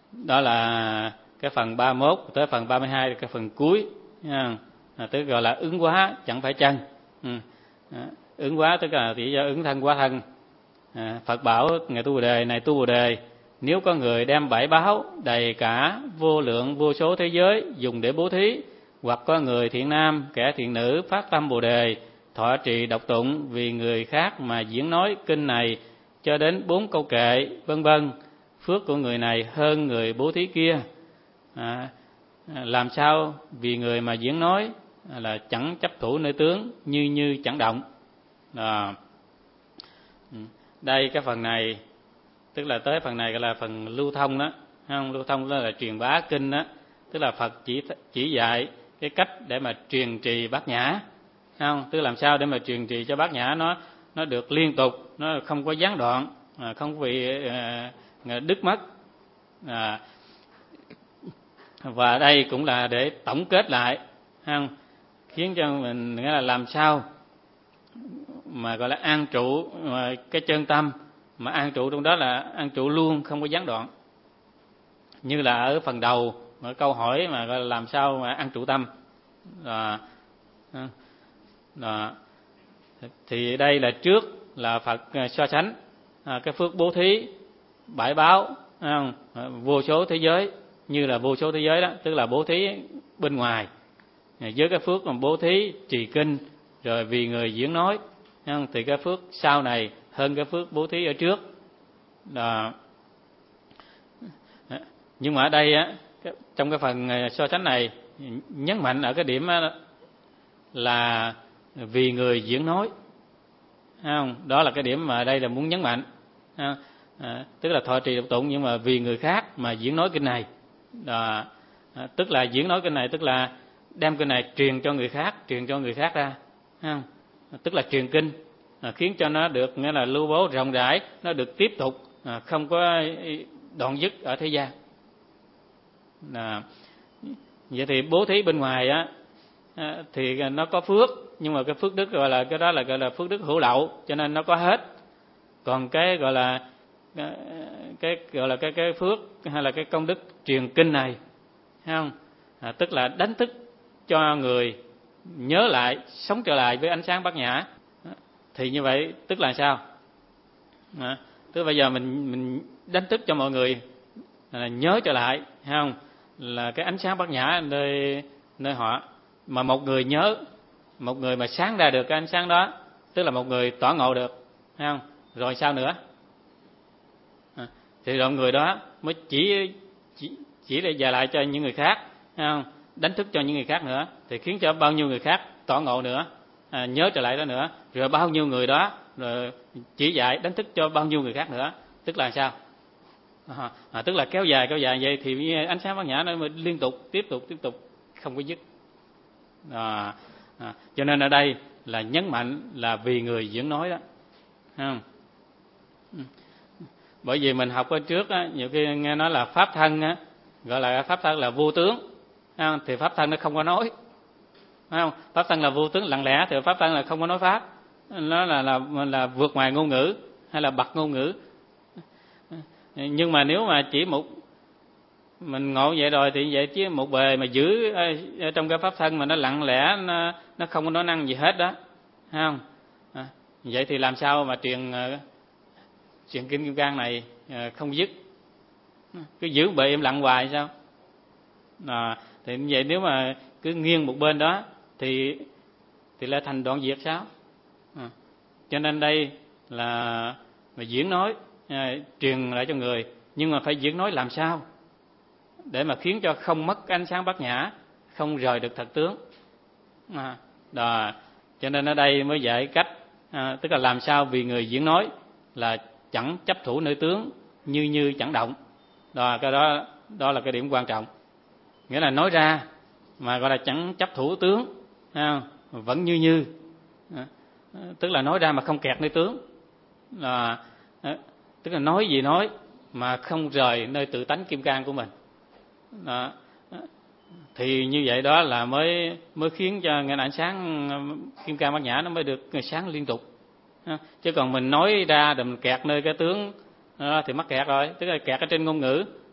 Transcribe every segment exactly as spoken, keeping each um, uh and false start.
Đó là cái phần ba mươi mốt, tới phần ba mươi hai là cái phần cuối, à, tức gọi là ứng hóa chẳng phải chân. Ừ. À, ứng hóa tức là chỉ do ứng thân hóa thân. À, Phật bảo ngài tu Bồ Đề, này tu Bồ Đề, nếu có người đem bảy báo đầy cả vô lượng vô số thế giới dùng để bố thí, hoặc có người thiện nam kẻ thiện nữ phát tâm Bồ Đề thọ trì đọc tụng vì người khác mà diễn nói kinh này cho đến bốn câu kệ vân vân, phước của người này hơn người bố thí kia. À, làm sao vì người mà diễn nói là chẳng chấp thủ nơi tướng, như như chẳng động. À, đây cái phần này tức là tới phần này gọi là phần lưu thông đó, không? Lưu thông đó là truyền bá kinh đó, tức là Phật chỉ chỉ dạy cái cách để mà truyền trì bát nhã, không? Tức làm sao để mà truyền trì cho bát nhã nó nó được liên tục, nó không có gián đoạn, không bị uh, đứt mất. À, và đây cũng là để tổng kết lại, không? Khiến cho mình nghĩa là làm sao mà gọi là an trụ cái chân tâm, mà an trụ trong đó là an trụ luôn, không có gián đoạn. Như là ở phần đầu ở câu hỏi mà gọi là làm sao mà an trụ tâm. Đó. Đó. Thì đây là trước là Phật so sánh à, cái phước bố thí bãi báo, không? Vô số thế giới, như là vô số thế giới đó, tức là bố thí bên ngoài, với cái phước mà bố thí trì kinh rồi vì người diễn nói, không? Thì cái phước sau này hơn cái phước bố thí ở trước. Đó. Nhưng mà ở đây á, trong cái phần so sánh này nhấn mạnh ở cái điểm là vì người diễn nói, không? Đó là cái điểm mà đây là muốn nhấn mạnh, không? À, tức là thọ trì đọc tụng nhưng mà vì người khác mà diễn nói kinh này. Đó. À, tức là diễn nói kinh này tức là đem kinh này truyền cho người khác, truyền cho người khác ra, không? À, tức là truyền kinh, à, khiến cho nó được nghĩa là lưu bố rộng rãi, nó được tiếp tục, à, không có đoạn dứt ở thế gian. À, vậy thì bố thí bên ngoài á à, thì nó có phước, nhưng mà cái phước đức gọi là cái đó là gọi là phước đức hữu lậu, cho nên nó có hết. Còn cái gọi là cái, cái gọi là cái cái phước hay là cái công đức truyền kinh này, thấy không? À, tức là đánh thức cho người nhớ lại, sống trở lại với ánh sáng bát nhã. Thì như vậy tức là sao? À, tức bây giờ mình mình đánh thức cho mọi người là nhớ trở lại, thấy không? Là cái ánh sáng bát nhã nơi nơi họ, mà một người nhớ, một người mà sáng ra được cái ánh sáng đó, tức là một người tỏ ngộ được, thấy không? Rồi sao nữa? À, thì rồi người đó mới chỉ chỉ chỉ để dạy lại cho những người khác, thấy không? Đánh thức cho những người khác nữa, thì khiến cho bao nhiêu người khác tỏ ngộ nữa, à, nhớ trở lại đó nữa, rồi bao nhiêu người đó rồi chỉ dạy đánh thức cho bao nhiêu người khác nữa, tức là sao? À, à, tức là kéo dài kéo dài vậy thì ánh sáng bát nhã nó mới liên tục tiếp tục tiếp tục không có dứt. À, à, cho nên ở đây là nhấn mạnh là vì người diễn nói đó, không? Bởi vì mình học ở trước á, nhiều khi nghe nói là pháp thân á, gọi là pháp thân là vô tướng, không? Thì pháp thân nó không có nói, không? Pháp thân là vô tướng lặng lẽ, thì pháp thân là không có nói pháp, nó là là là vượt ngoài ngôn ngữ hay là bậc ngôn ngữ. Nhưng mà nếu mà chỉ một mình ngộ vậy rồi thì vậy chứ một bề mà giữ ở trong cái pháp thân mà nó lặng lẽ, nó nó không có nói năng gì hết đó, thấy không? À, vậy thì làm sao mà truyền truyền kinh Kim Cang này không dứt, cứ giữ bề im lặng hoài sao? À, thì vậy nếu mà cứ nghiêng một bên đó thì thì lại thành đoạn diệt sao? À, cho nên đây là mà diễn nói, à, truyền lại cho người, nhưng mà phải diễn nói làm sao để mà khiến cho không mất ánh sáng bát nhã, không rời được thật tướng. À, đó. Cho nên ở đây mới dạy cách, à, tức là làm sao vì người diễn nói là chẳng chấp thủ nơi tướng, như như chẳng động. Đó, cái đó đó là cái điểm quan trọng. Nghĩa là nói ra mà gọi là chẳng chấp thủ tướng, à, vẫn như như, à, tức là nói ra mà không kẹt nơi tướng. À, à, tức là nói gì nói mà không rời nơi tự tánh kim cang của mình. Đó. Thì như vậy đó là mới mới khiến cho ngành ánh sáng kim cang bát nhã nó mới được sáng liên tục. Chứ còn mình nói ra rồi mình kẹt nơi cái tướng đó thì mắc kẹt rồi, tức là kẹt ở trên ngôn ngữ,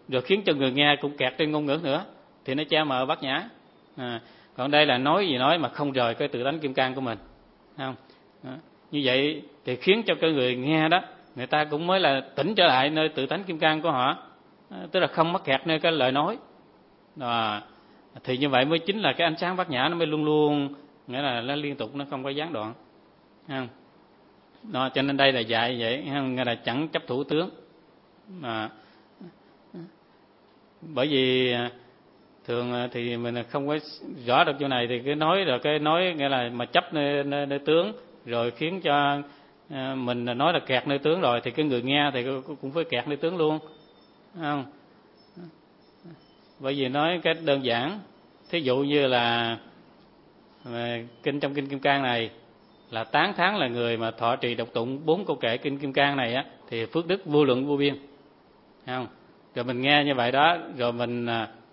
rồi khiến cho người nghe cũng kẹt trên ngôn ngữ nữa, thì nó che mờ bát nhã. À, còn đây là nói gì nói mà không rời cái tự tánh kim cang của mình, không? Đó. Như vậy thì khiến cho cái người nghe đó, người ta cũng mới là tỉnh trở lại nơi tự tánh kim cang của họ, à, tức là không mắc kẹt nơi cái lời nói. Đó. Thì như vậy mới chính là cái ánh sáng bát nhã nó mới luôn luôn, nghĩa là nó liên tục, nó không có gián đoạn, không? Đó, cho nên đây là dạy vậy, nghĩa là chẳng chấp thủ tướng. À, bởi vì thường thì mình không có rõ được chỗ này, thì cứ nói rồi cái nói nghĩa là mà chấp nơi, nơi, nơi tướng, rồi khiến cho mình nói là kẹt nơi tướng rồi, thì cái người nghe thì cũng phải kẹt nơi tướng luôn, không? Bởi vì nói cái đơn giản, thí dụ như là kinh trong kinh Kim Cang này là tán thán là người mà thọ trì đọc tụng bốn câu kệ kinh Kim Cang này á, thì phước đức vô lượng vô biên, không? Rồi mình nghe như vậy đó, rồi mình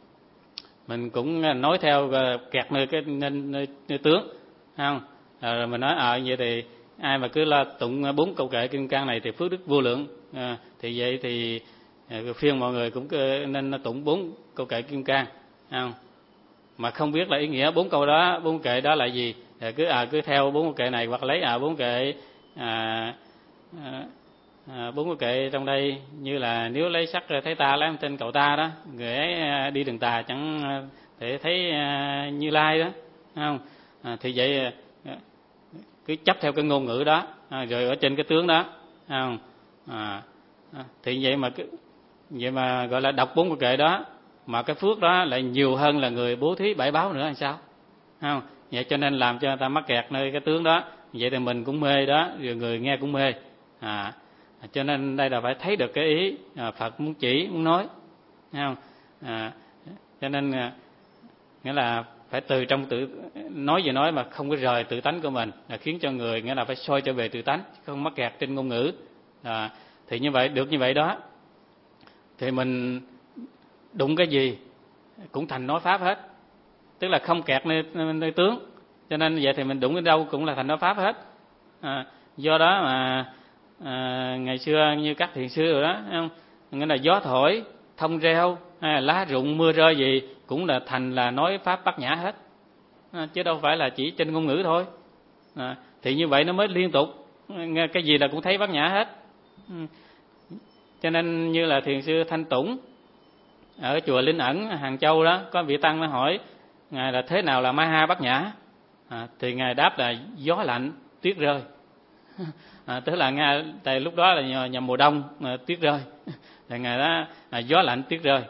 mình cũng nói theo kẹt nơi cái nơi, nơi, nơi tướng, không? Rồi mình nói ờ à, vậy thì ai mà cứ la tụng bốn câu kệ Kim Cang này thì phước đức vô lượng, à, thì vậy thì phiên mọi người cũng nên tụng bốn câu kệ Kim Cang, không? Mà không biết là ý nghĩa bốn câu đó, bốn kệ đó là gì, thì cứ à cứ theo bốn câu kệ này, hoặc lấy à bốn kệ à, à, à, bốn câu kệ trong đây, như là nếu lấy sắc thấy ta lấy tên cậu ta đó, người ấy đi đường tà chẳng thể thấy à, Như Lai đó, không? À, thì vậy à, cứ chấp theo cái ngôn ngữ đó, à, rồi ở trên cái tướng đó, không? À, à, thì vậy mà cứ vậy mà gọi là đọc bốn câu kệ đó, mà cái phước đó lại nhiều hơn là người bố thí bảy báo nữa, làm sao? Không? Vậy cho nên làm cho người ta mắc kẹt nơi cái tướng đó, vậy thì mình cũng mê đó, rồi người nghe cũng mê. À, cho nên đây là phải thấy được cái ý à, Phật muốn chỉ, muốn nói, không? À, cho nên à, nghĩa là phải từ trong tự nói gì nói mà không có rời tự tánh của mình, là khiến cho người nghĩa là phải soi trở về tự tánh, không mắc kẹt trên ngôn ngữ. À, thì như vậy được như vậy đó, thì mình đụng cái gì cũng thành nói pháp hết, tức là không kẹt nơi, nơi tướng, cho nên vậy thì mình đụng đến đâu cũng là thành nói pháp hết. À, do đó mà à, ngày xưa như các thiền sư rồi đó, không? Nghĩa là gió thổi, thông reo, hay là lá rụng, mưa rơi gì cũng là thành là nói pháp bát nhã hết, à, chứ đâu phải là chỉ trên ngôn ngữ thôi. À, thì như vậy nó mới liên tục, nghe cái gì là cũng thấy bát nhã hết. Ừ. Cho nên như là thiền sư Thanh Tùng ở chùa Linh Ẩn Hàng Châu đó, có vị tăng nó hỏi ngài là thế nào là ma ha bát nhã, à, thì ngài đáp là gió lạnh tuyết rơi. À, tức là ngài tại lúc đó là nhằm mùa đông mà tuyết rơi, thì ngài đó là gió lạnh tuyết rơi.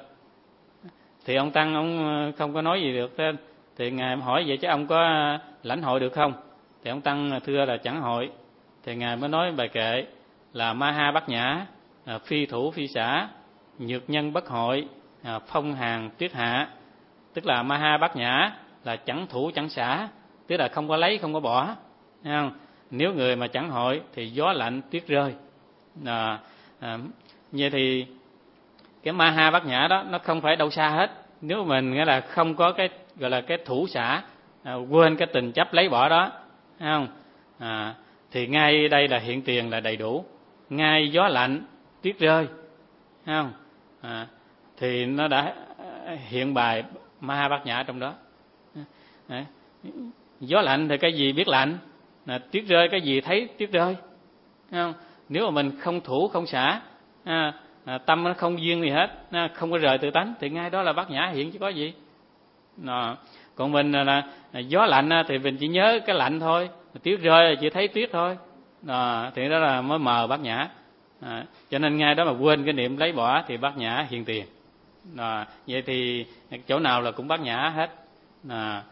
Thì ông tăng ông không có nói gì được, thì ngài hỏi vậy chứ ông có lãnh hội được không? Thì ông tăng thưa là chẳng hội. Thì ngài mới nói bài kệ là ma ha bát nhã, à, phi thủ phi xả, nhược nhân bất hội, à, phong hàn tuyết hạ. Tức là ma ha bát nhã là chẳng thủ chẳng xả, tức là không có lấy không có bỏ, thấy không? Nếu người mà chẳng hội thì gió lạnh tuyết rơi. À, à, vậy thì cái ma ha bát nhã đó nó không phải đâu xa hết. Nếu mình nghĩa là không có cái gọi là cái thủ xả, à, quên cái tình chấp lấy bỏ đó, thấy không? À, thì ngay đây là hiện tiền là đầy đủ, ngay gió lạnh tuyết rơi, thấy không? À, thì nó đã hiện bài ma ha bát nhã trong đó. Đấy. Gió lạnh thì cái gì biết lạnh, à, tuyết rơi cái gì thấy tuyết rơi, thấy không? Nếu mà mình không thủ không xả, à, à, tâm nó không duyên gì hết, à, không có rời tự tánh, thì ngay đó là bát nhã hiện chứ có gì. Đó. Còn mình là, là, là gió lạnh thì mình chỉ nhớ cái lạnh thôi, tuyết rơi chỉ thấy tuyết thôi. Đó. Thì đó là mới mờ bát nhã. À, cho nên ngay đó mà quên cái niệm lấy bỏ thì bát nhã hiện tiền. Đó. Vậy thì chỗ nào là cũng bát nhã hết. À,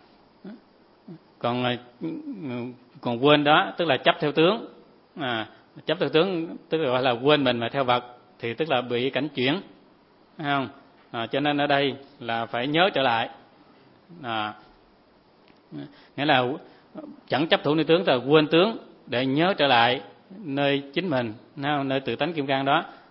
còn còn quên đó tức là chấp theo tướng, à, chấp theo tướng tức là gọi là quên mình mà theo vật, thì tức là bị cảnh chuyển, thấy không? À, cho nên ở đây là phải nhớ trở lại, à, nghĩa là chẳng chấp thủ nơi tướng, tức là quên tướng để nhớ trở lại nơi chính mình, nơi tự tánh kim cang đó,